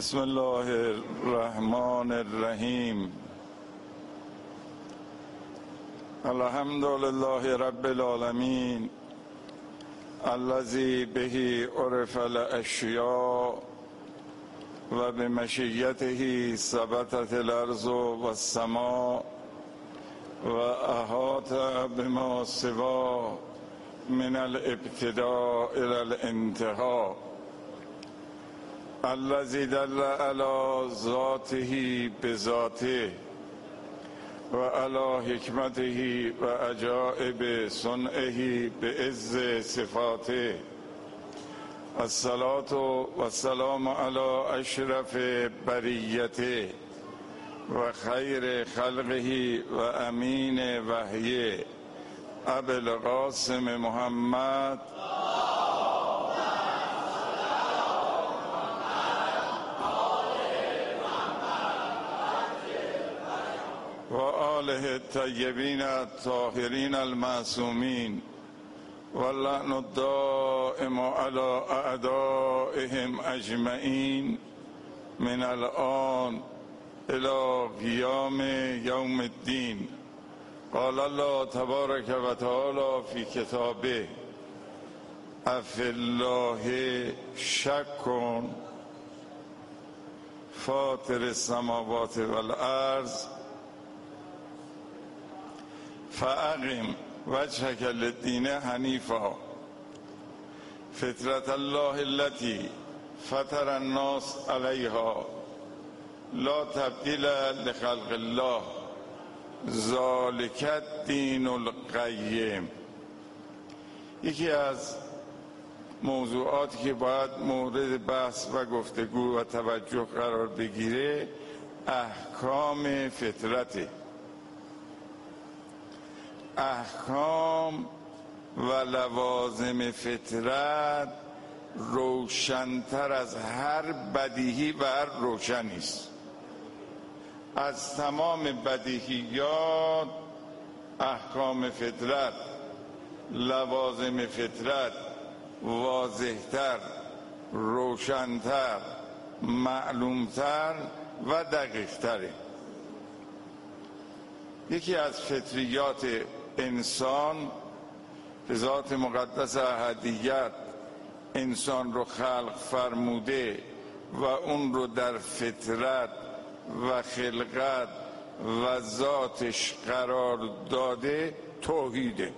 بسم الله الرحمن الرحیم. الحمد لله رب العالمین الذی به عرف الاشیاء و بمشیته ثبتت الارض و السماء و احاط بما سوا من الابتداء الى الانتهاء. الذی دل علی ذاته بذاته و علی حکمته و عجائب صنعه بعز صفاته. الصلاة و السلام علی اشرف بریته و خیر خلقه و امین وحیه ابی القاسم محمد و آله الطیبین الطاهرین المعصومین واللعن الدائم علی اعدائهم اجمعین من الآن الی قیام یوم الدین. قال الله تبارک و تعالی فی کتابه افی الله شک فاطر السماوات والارض فاقم وجهک للدین حنیفا فطرة الله التي فطر الناس علیها لا تبدیل لخلق الله ذلک الدین القیم. یکی از موضوعاتی که باید مورد بحث و گفتگو و توجه قرار بگیره احکام فطرته. احکام و لوازم فطرت روشن‌تر از هر بدیهی و هر روشنی است. از تمام بدیهیات احکام فطرت، لوازم فطرت واضح‌تر، روشن‌تر، معلوم‌تر و دقیق‌تره. یکی از فطریات انسان که ذات مقدس احدیت انسان رو خلق فرموده و اون رو در فطرت و خلقت و ذاتش قرار داده توحیده.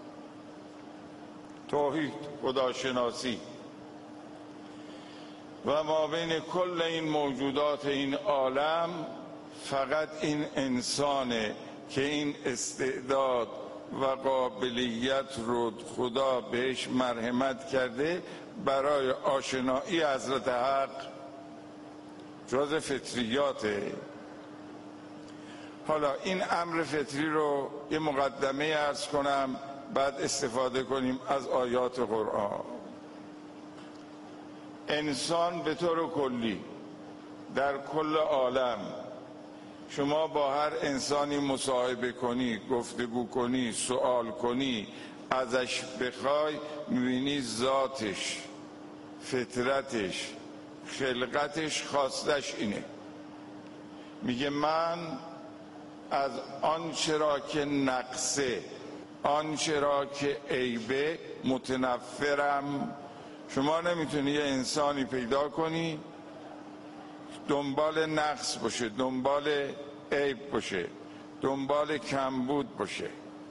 توحید، خداشناسی. و ما بین کل این موجودات این عالم فقط این انسانه که این استعداد و قابلیت رو خدا بهش مرحمت کرده برای آشنایی حضرت حق. جز فطریاته. حالا این امر فطری رو یه مقدمه عرض کنم، بعد استفاده کنیم از آیات قرآن. انسان به طور کلی در کل عالم شما با هر انسانی مصاحبه کنی، گفتگو کنی، سوال کنی، ازش بخوای، میبینی ذاتش، فطرتش، خلقتش، خواستش اینه. میگه من از آنچه را که نقصه، آنچه را که عیبه متنفرم. شما نمیتونی یه انسانی پیدا کنی دنبال نقص باشه، دنبال عیب باشه، دنبال کمبود باشه.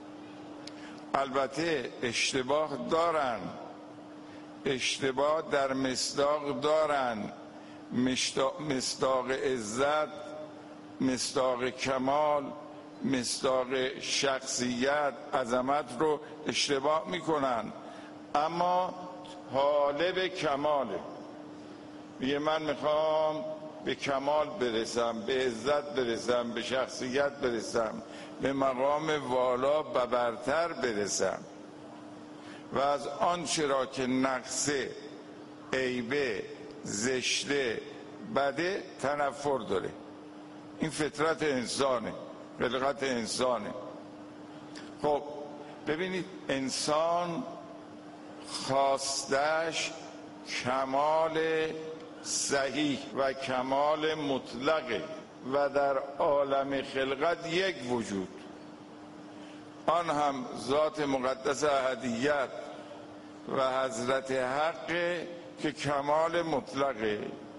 البته اشتباه دارن، اشتباه در مصداق دارن، مصداق عزت، مصداق کمال، مصداق شخصیت، عظمت رو اشتباه میکنن، اما طالب کماله. میگه من میخوام به کمال برسم، به عزت برسم، به شخصیت برسم، به مقام والا و برتر برسم و از آنچه را که نقصه، عیبه، زشته، بده تنفر داره. این فطرت انسانه، خلقت انسانه. خب ببینید انسان خواستش کمال صحیح و کمال مطلقه و در عالم خلقت یک وجود، آن هم ذات مقدس احدیت و حضرت حق که کمال مطلقه،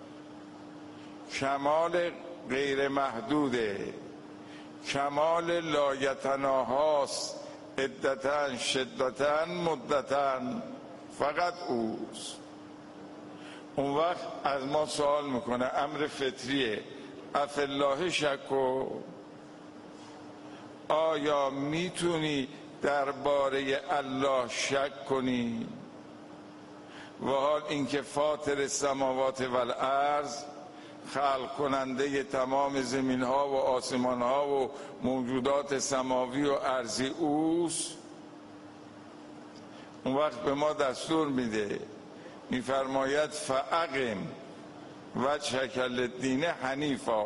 کمال غیر محدوده، کمال لایتناهاست، عدتن شدتن مدتن، فقط اوست. اون وقت از ما سوال میکنه، امر فطریه، افالله شک، آیا میتونی درباره الله شک کنی؟ و حال اینکه فاطر السماوات و الارض، خلق کننده تمام زمین ها و آسمان ها و موجودات سماوی و ارضی اوست. اون وقت به ما دستور میده، میفرماید فاقم وجهک للدین حنیفا.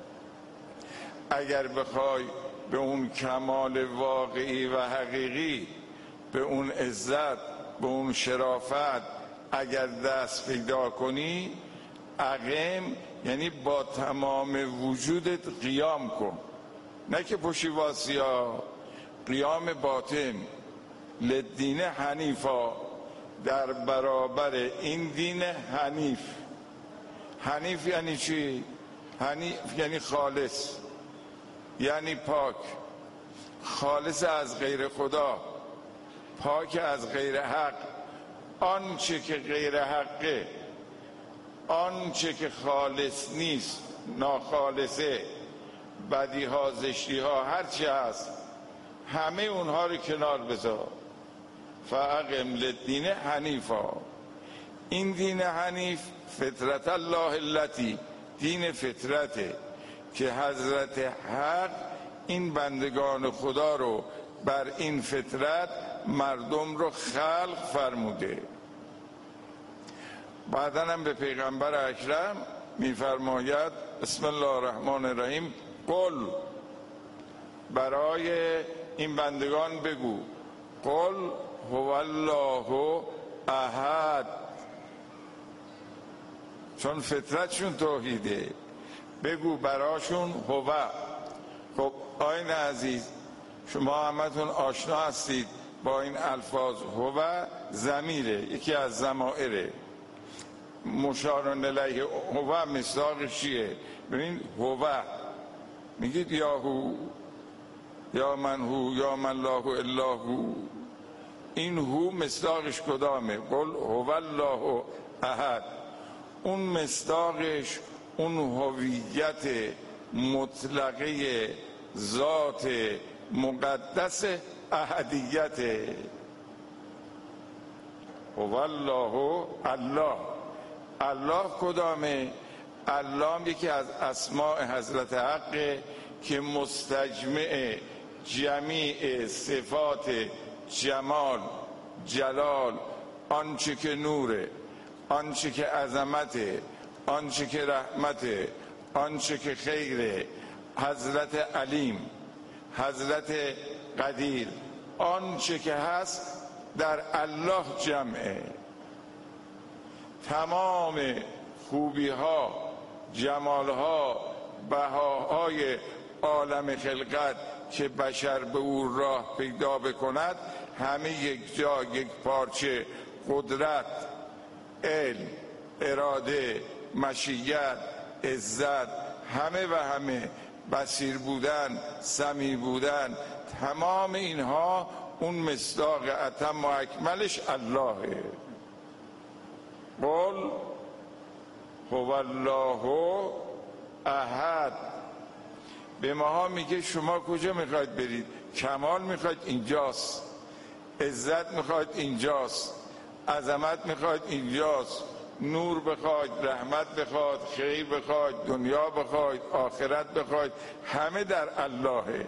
اگر بخوای به اون کمال واقعی و حقیقی، به اون عزت، به اون شرافت اگر دست پیدا کنی، اقم یعنی با تمام وجودت قیام کن، نه که پشیواسیا، قیام باطن. لدین حنیفا، در برابر این دین حنیف. حنیف یعنی چی؟ حنیف یعنی خالص، یعنی پاک، خالص از غیر خدا، پاک از غیر حق. آنچه که غیر حقه، آنچه که خالص نیست، ناخالصه، بدی ها، زشتی ها، هرچی هست، همه اونها رو کنار بذار. فاقم للدین حنیفا. این دین حنیف فطرت الله التی، دین فطرته که حضرت حق این بندگان خدا رو بر این فطرت مردم رو خلق فرموده. بعدن هم به پیغمبر اکرم میفرماید بسم الله الرحمن الرحیم، قل، برای این بندگان بگو، قل هو الله احد، چون فطرتشون توحیده، بگو براشون هو. خب آیین عزیز، شما همتون آشنا هستید با این الفاظ. هو ضمیره، یکی از ضمائره، مشار الیه. هو مصداقش چیه؟ ببین، هو میگید یا هو، یا من هو، یا من لا الا هو. این هو مصداقش کدامه؟ قل هو الله احد. اون مصداقش اون هویت مطلقه ذات مقدس احدیت. هو الله، الله. الله کدامه؟ الله یکی از اسماء حضرت حق که مستجمع جمیع صفات جمال، جلال، آنچه که نوره، آنچه که عظمته، آنچه که رحمته، آنچه که خیره، حضرت علیم، حضرت قدیر، آنچه که هست در الله جمعه. تمام خوبی ها، جمال ها، بهاهای عالم خلقت که بشر به او راه پیدا بکند، همه یک جا، یک پارچه، قدرت، علم، اراده، مشیت، عزت، همه و همه، بصیر بودن، سمیع بودن، تمام اینها اون مصداق اتم و اکملش اللهه. قل هو الله احد. به ماها میگه شما کجا میخواید برید؟ کمال میخواید؟ اینجاست. عزت میخواید؟ اینجاست. عظمت میخواید؟ اینجاست. نور بخواید، رحمت بخواید، خیر بخواید، دنیا بخواید، آخرت بخواید، همه در اللهه.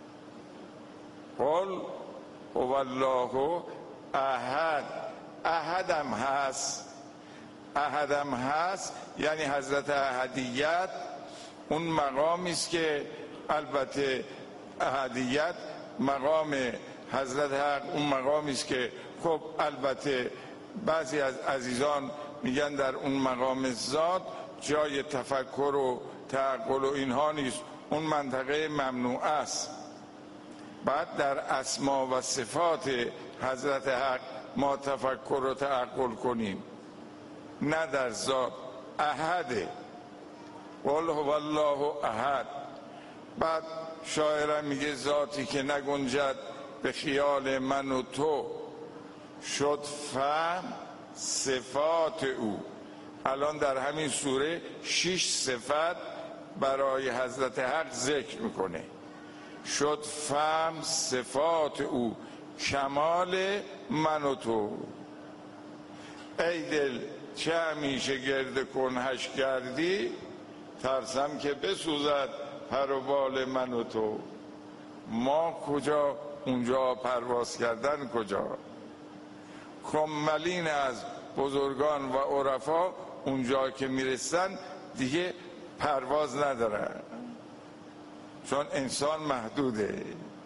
قل هو الله احد. احدم هست، احدم هست یعنی حضرت احدیت. اون مقامی است که البته احدیت مقام حضرت حق، اون مقامی است که خب البته بعضی از عزیزان میگن در اون مقام ذات جای تفکر و تعقل و اینها نیست، اون منطقه ممنوع است. بعد در اسما و صفات حضرت حق ما تفکر و تعقل کنیم، نه در ذات. احده، قل هو الله احد. بعد شاعرم میگه ذاتی که نگنجد به خیال من و تو، شد فهم صفات او. الان در همین سوره 6 صفت برای حضرت حق ذکر میکنه. شد فهم صفات او، کمال من و تو. ای دل چه همیشه گرد کنهش کردی، ترسم که بسوزد پر و بال من و تو. ما کجا، اونجا پرواز کردن کجا. کمالین از بزرگان و عرفا اونجا که میرسن دیگه پرواز ندارن، چون انسان محدوده.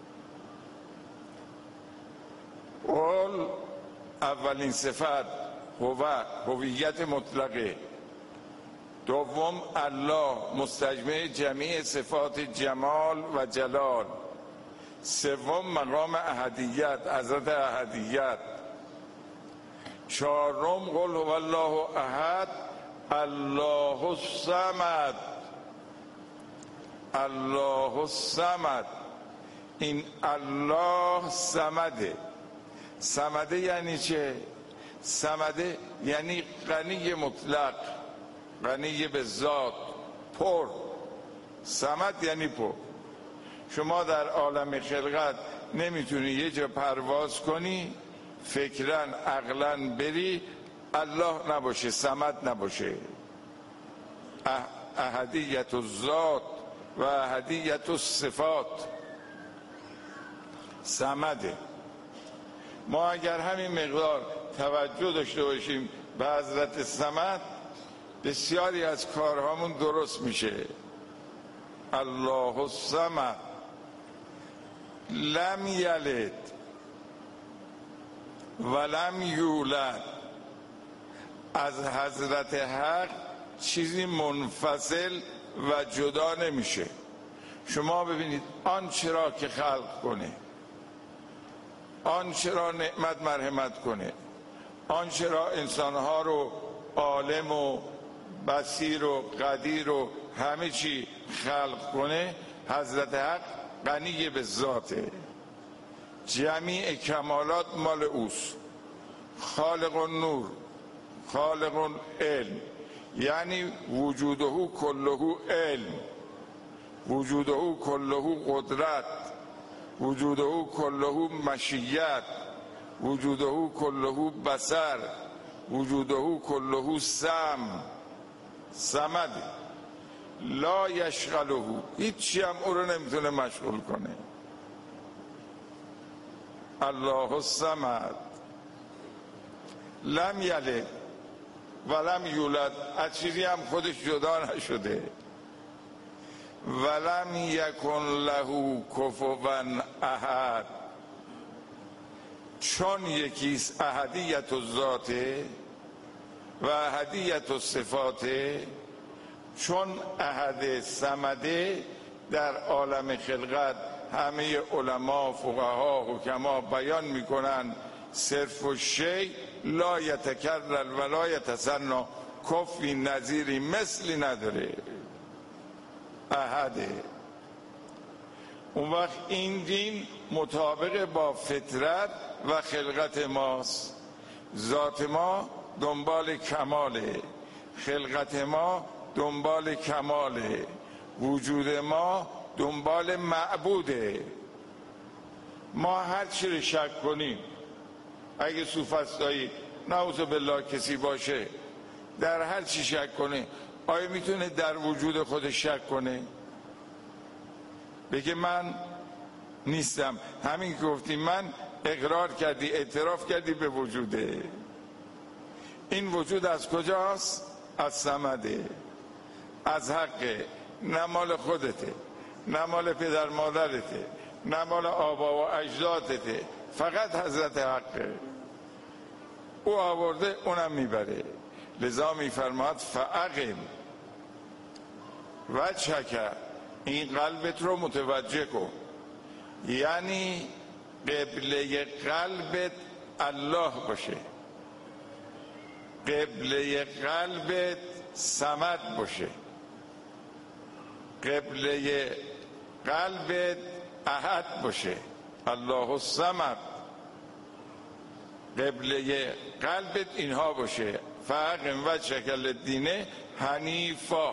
قل اولین صفت هویت مطلقه. دوم الله مستجمع جمیع صفات جمال و جلال. سوم مقام احدیت، حضرت احدیت. چهارم قل هو الله احد الله الصمد. الله الصمد، این الله صمده. صمده یعنی چه؟ صمده یعنی غنی مطلق، غنی به ذات، پر. صمد یعنی پر. شما در عالم خلقت نمیتونی یه جا پرواز کنی، فکرا عقلا بری، الله نباشه، صمد نباشه. احدیت الذات و احدیت الصفات صمده. ما اگر همین مقدار توجه داشته باشیم به حضرت صمد، بسیاری از کارهامون درست میشه. الله الصمد لم یلد ولم یولد. از حضرت حق چیزی منفصل و جدا نمیشه. شما ببینید آنچه را که خلق کنه، آنچه را نعمت مرحمت کنه، آنچه را انسانها رو عالم و بصیر و قدیر و همه چی خلق کنه، حضرت حق غنی به ذاته. جمیع کمالات مال اوست. خالق النور، خالق العلم، یعنی وجوده کله علم، وجوده کله قدرت، وجوده کله مشیت، وجوده کله بصر، وجوده کله سمع. صمد لا یشغله، هیچی هم او رو نمیتونه مشغول کنه. الله الصمد لم یلد ولم یولد، از چیزی هم خودش جدا نشده. ولم یکن له کفوا احد، چون یکیست احدیت الذاته و احدیت الصفاته. چون احد صمده در عالم خلقت همه علما، فقها، حکما بیان میکنن صرف و شی لا یتکرر و لا یتثنی، کفی نظیری مثلی نداره. احده. اون وقت این دین مطابق با فطرت و خلقت ماست. ذات ما دنبال کماله، خلقت ما دنبال کماله، وجود ما دنبال معبوده. ما هر چی رو شک کنیم، اگه سوفسطایی نعوذ بالله کسی باشه در هر چی شک کنه، آیا میتونه در وجود خودش شک کنه؟ بگه من نیستم. همین که گفتی من، اقرار کردی، اعتراف کردی به وجوده. این وجود از کجاست؟ از صمده، از حقه، نه مال خودته، نه مال پدر مادرته، نه مال آبا و اجدادته، فقط حضرت حقه. او آورده اونم میبره. لذا میفرماد فاقم وجهک، این قلبت رو متوجه کن، یعنی قبله قلبت الله باشه، قبله قلبت صمد باشه، قبله قلبت احد باشه، الله الصمد، قبله قلبت اینها باشه. فاقم وجهک للدین حنیفا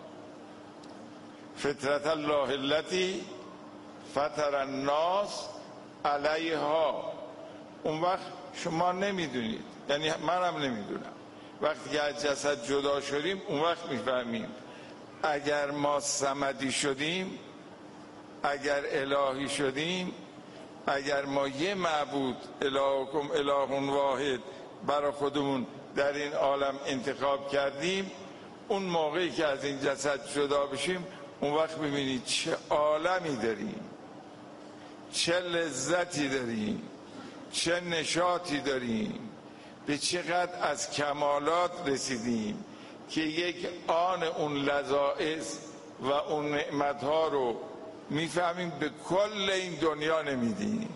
فطرت الله التي فطر الناس علیها. اون وقت شما نمیدونید، یعنی منم نمیدونم، وقتی که از جسد جدا شدیم اون وقت میفهمیم اگر ما صمدی شدیم، اگر الهی شدیم، اگر ما یه معبود الهکم اله واحد برای خودمون در این عالم انتخاب کردیم، اون موقعی که از این جسد جدا بشیم اون وقت ببینید چه عالمی داریم، چه لذتی داریم، چه نشاطی داریم، به چقدر از کمالات رسیدیم که یک آن اون لذائذ و اون نعمتها رو میفهمیم به کل این دنیا نمیدیم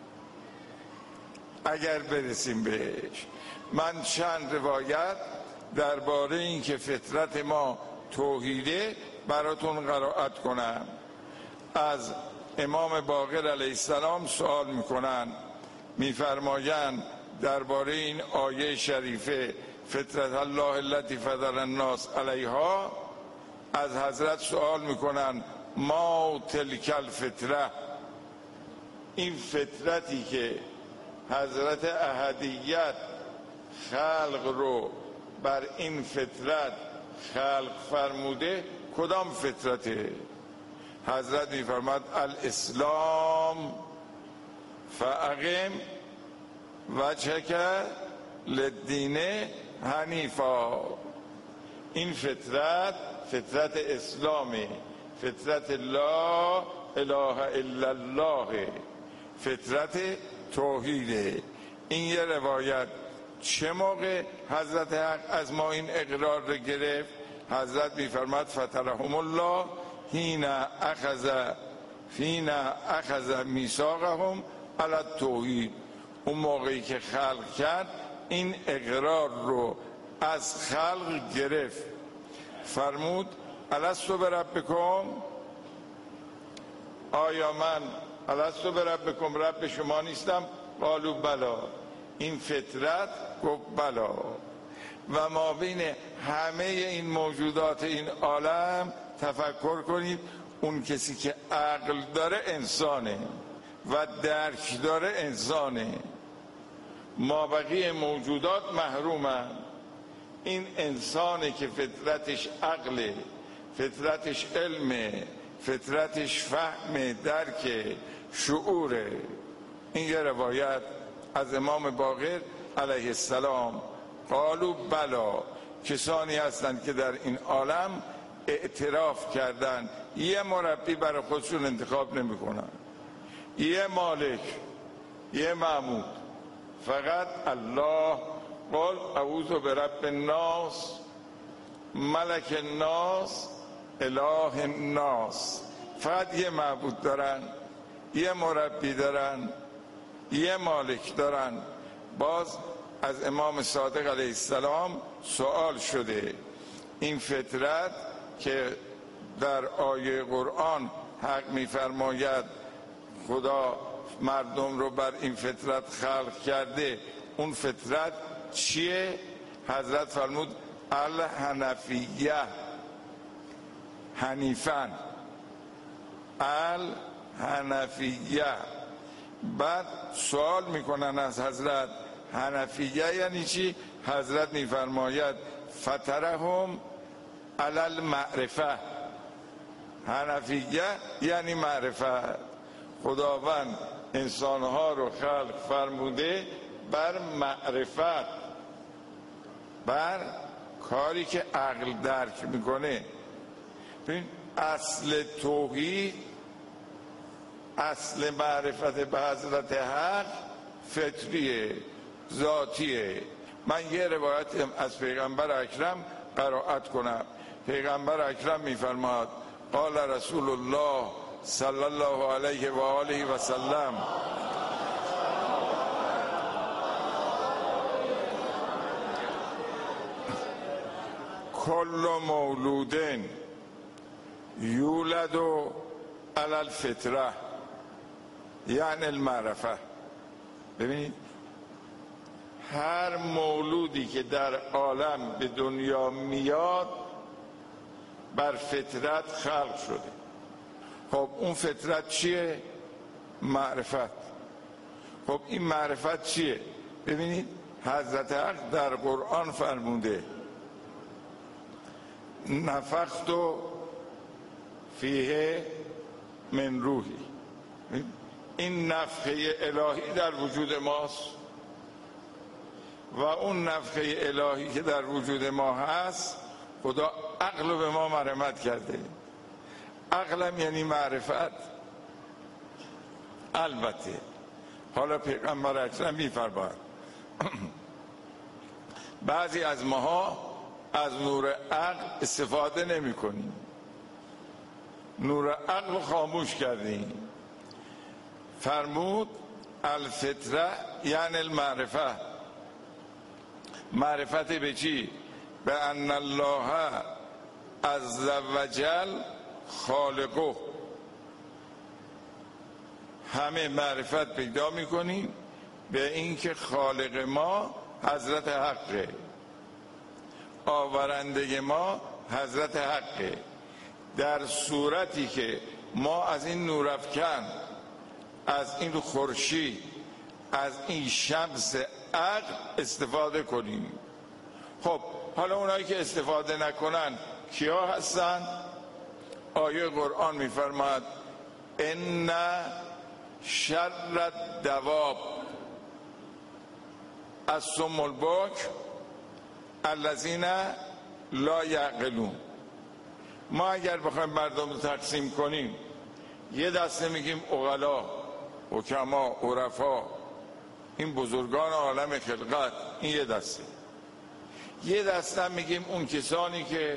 اگر برسیم بهش. من چند روایت درباره این که فطرت ما توحیده براتون قرائت کنم. از امام باقر علیه السلام سوال میکنن، میفرمایند درباره این آیه شریفه فطرت الله التي فطر الناس علیها، از حضرت سوال میکنن ما تلک الفطره، این فطرتی که حضرت احدیت خلق رو بر این فطرت خلق فرموده کدام فطرته؟ حضرت میفرماد الاسلام فاقم وجهک للدین حنیفا. این فطرت فطرت اسلامه، فطرت لا اله الا الله، فطرت توحیده. این یه روایت. چه موقع حضرت حق از ما این اقرار رو گرفت؟ حضرت میفرماد فطرهم الله حین اخذ میثاقهم علی التوحید. اون موقعی که خلق کرد این اقرار رو از خلق گرفت، فرمود الستو بربکم، آیا من الستو بربکم رب شما نیستم؟ قالوا بلا. این فطرت گفت بلا. و ما بین همه این موجودات این عالم تفکر کنید، اون کسی که عقل داره انسانه و درک داره انسانه، ما بقیه موجودات محرومن. این انسانه که فطرتش عقله، فطرتش علمه، فطرتش فهم، درک، شعوره. این یه روایت از امام باقر علیه السلام. قالوا بلا، کسانی هستند که در این عالم اعتراف کردن یه مربی برای خودشون انتخاب نمی کنن، یه مالک، یه معبود، فقط الله. قل اعوذ برب الناس ملک الناس اله الناس. فقط یه معبود دارن، یه مربی دارن، یه مالک دارن. باز از امام صادق علیه السلام سوال شده، این فطرت که در آیه قرآن حق میفرماید خدا مردم رو بر این فطرت خلق کرده، اون فطرت چیه؟ حضرت فرمود الحنفیه، حنیفن، الحنفیه. بعد سوال میکنن از حضرت حنفیه یعنی چی؟ حضرت میفرماید فطرهم علی المعرفه. حنفیه یعنی معرفت. خداوند انسانها رو خلق فرموده بر معرفت، بر کاری که عقل درک میکنه. ببین اصل توحید، اصل معرفت به حضرت حق فطریه، ذاتیه. من یه روایت از پیغمبر اکرم قرائت کنم. پیغمبر اکرم میفرماد قال رسول الله صلی الله علیه و آله و سلم کل مولود یولد علی الفطره یعنی المعرفه. ببینید هر مولودی که در عالم به دنیا میاد بر فطرت خلق شده. خب اون فطرت چیه؟ معرفت. خب این معرفت چیه؟ ببینید حضرت حق در قرآن فرموده نفخت فیه من روحی. این نفخه الهی در وجود ماست و اون نفخه الهی که در وجود ما هست خدا عقل رو به ما مرحمت کرده. عقلم یعنی معرفت. البته حالا پیغمبر اکرم میفرماید بعضی از ماها از نور عقل استفاده نمی کنیم، نور عقل خاموش کردیم. فرمود الفطره یعنی المعرفه. معرفت به چی؟ به ان الله عز وجل خالقه. همه معرفت پیدا میکنیم به اینکه خالق ما حضرت حقه، آورنده ما حضرت حقه. در صورتی که ما از این نورافکن، از این خورشید، از این شمس عقل استفاده کنیم. خب حالا اونایی که استفاده نکنن کیا هستن؟ آیه قرآن میفرماد ان شر الدواب الصم البکم الذین لا یعقلون. ما اگر بخوایم مردم رو تقسیم کنیم یه دسته میگیم عقلا، حکما، عرفا، این بزرگان عالم خلقت، این یه دسته. یه دسته میگیم اون کسانی که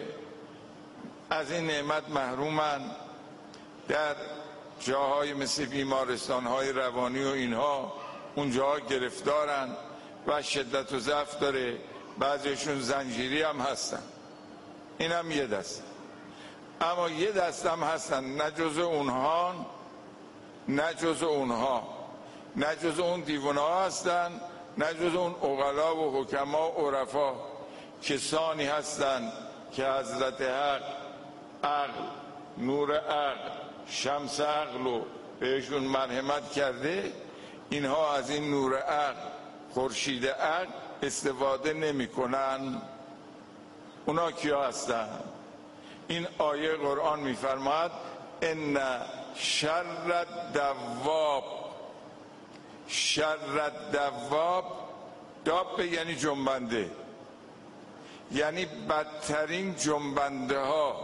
از این نعمت محرومن، در جاهای مثل بیمارستانهای روانی و اینها اونجا گرفتارن و شدت و ضعف داره، بعضیشون زنجیری هم هستن. این هم یه دسته. اما یه دسته هم هستن نه جز اونها، نه جز اونها، نه جز اون دیوانه ها هستن، نه جز اون عقلا و حکما و عرفا. کسانی هستن که حضرت حق عقل، نور عقل، شمس عقل رو بهشون مرحمت کرده. اینها از این نور عقل، خورشید عقل استفاده نمی کنن. اونا کیا هستن؟ این آیه قرآن میفرماد ان شر الدواب. شر الدواب، داب یعنی جنبنده، یعنی بدترین جنبنده ها،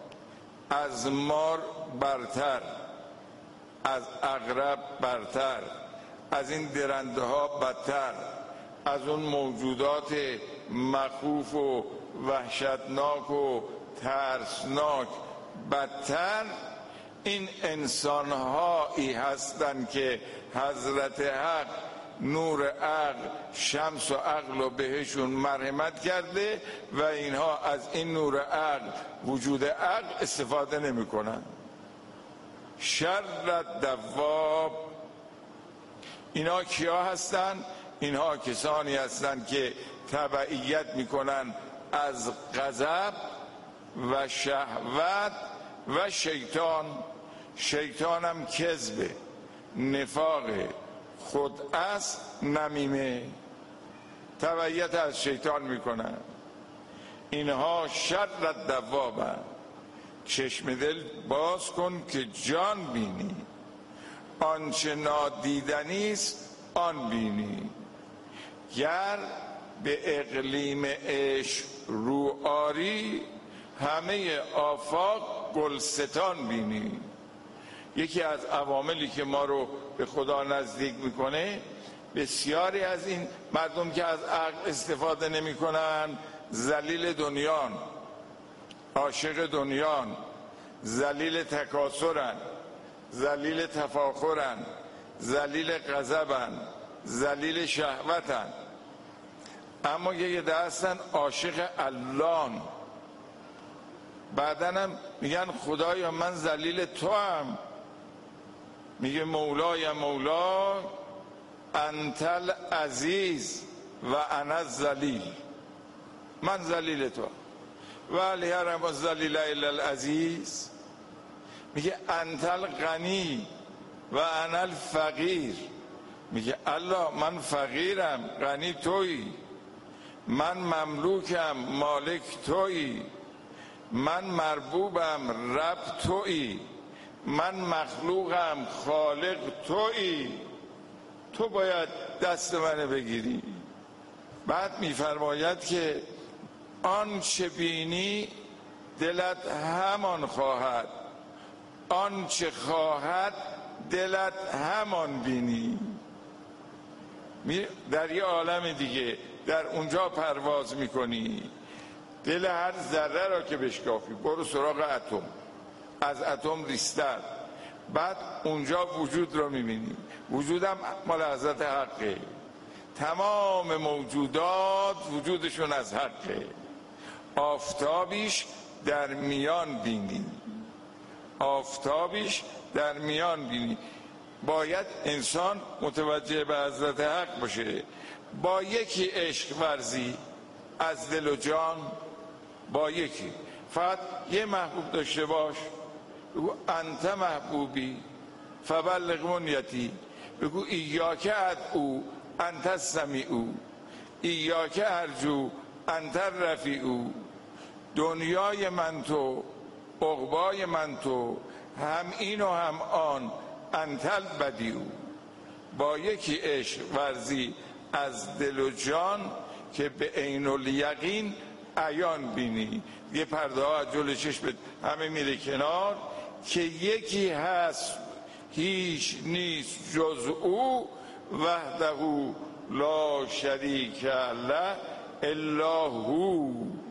از مار برتر، از عقرب برتر، از این درنده ها بدتر، از اون موجودات مخوف و وحشتناک و ترسناک بدتر. این انسان هایی هستند که حضرت حق نور عقل، شمس و عقل رو بهشون مرحمت کرده و اینها از این نور عقل، وجود عقل استفاده نمی کنن. شر الدواب. اینا کیا هستن؟ اینها کسانی هستند که تبعیت میکنن از غضب و شهوت و شیطان. شیطان هم کذبه، نفاقه، خودعست، نمیمه، تبعیت از شیطان میکنن. اینها شر الدوابن. چشم دل باز کن که جان بینی، آنچه نادیدنی است آن بینی. گر به اقلیم عشق رو آری، همه آفاق گلستان بینی. یکی از عواملی که ما رو به خدا نزدیک میکنه بسیاری از این مردم که از عقل استفاده نمی کنن ذلیل دنیان، عاشق دنیان، ذلیل تکاثرن، ذلیل تفاخرن، ذلیل غضبن، ذلیل شهوتن. اما یه دستن عاشق اللهن، بعدن هم میگن خدایا من ذلیل تو هم. میگه مولای مولا انت العزیز و انا الذلیل، من ذلیل تو ولی هرم الذلیل الا العزیز. میگه انت الغنی و انا الفقیر، میگه الله من فقیرم غنی تویی، من مملوکم مالک تویی، من مربوبم رب تویی، من مخلوقم خالق تویی، تو باید دست منو بگیری. بعد میفرماید که آنچه بینی دلت همان خواهد، آنچه خواهد دلت همان بینی. در یه عالم دیگه در اونجا پرواز میکنی، دل هر ذره را که بشکافی برو سراغ اتم، از اتم ریستر، بعد اونجا وجود را میبینی. وجودم مال حضرت حقه، تمام موجودات وجودشون از حقه. آفتابیش در میان بینی، آفتابیش در میان بینی. باید انسان متوجه به حضرت حق باشه. با یکی عشق ورزی از دل و جان، با یکی فقط یه محبوب داشته باش، بگو انت محبوبی فبلغ منیتی، بگو ایاک ادعو انت السمیع، ایاک ارجو انت الرفیع. دنیای من تو، عقبای من تو، هم این و هم آن انت البدیع. با یکی عشق ورزی از دل و جان که به عین الیقین عیان بینی. یه پرده ها از جلوی چشمت همه میره کنار که یکی هست هیچ نیست جز او، وحده لا شریک له الا هو،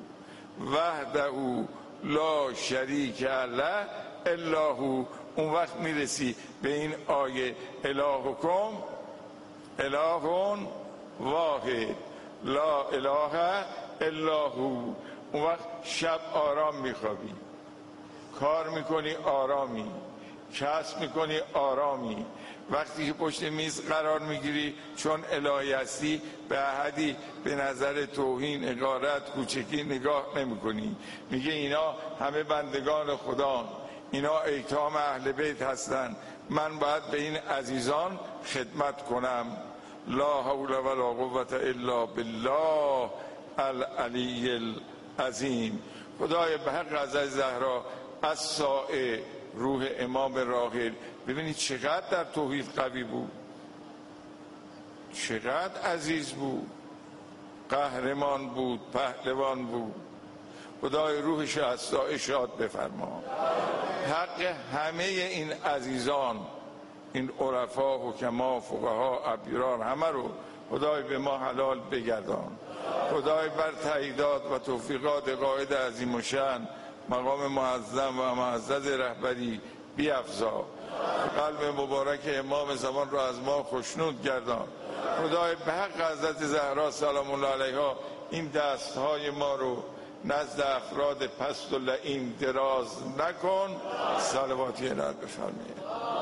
وحده لا شریک له الا هو. اون وقت میرسی به این آیه الهکم اله واحد لا اله الا هو. اون وقت شب آرام میخوابی، کار میکنی آرامی، کسب میکنی آرامی. وقتی که پشت میز قرار میگیری چون الهی هستی به احدی به نظر توهین، حقارت، کوچکی نگاه نمیکنی. میگه اینا همه بندگان خدا، اینا ایتام اهل بیت هستن، من باید به این عزیزان خدمت کنم. لا حول ولا قوة الا بالله العلی العظیم. خدای به حق حضرت زهرا از سایه روح امام راحل. ببینید چقدر در توحید قوی بود، چقدر عزیز بود، قهرمان بود، پهلوان بود. خدای روحش از سایه شاد بفرما. حق همه این عزیزان، این عرفا، حکما، فقها، ابیار، همه رو خدای به ما حلال بگردان. خدای بر تاییدات و توفیقات قائد عظیم و شأن مقام معظم و معزز رهبری بیفزا. قلب مبارک امام زمان را از ما خوشنود گردان. خدای به حق حضرت زهرا سلام الله علیها این دستهای ما رو نزد افراد پست و لعین دراز نکن. صلواتی ارائه بفرمایید.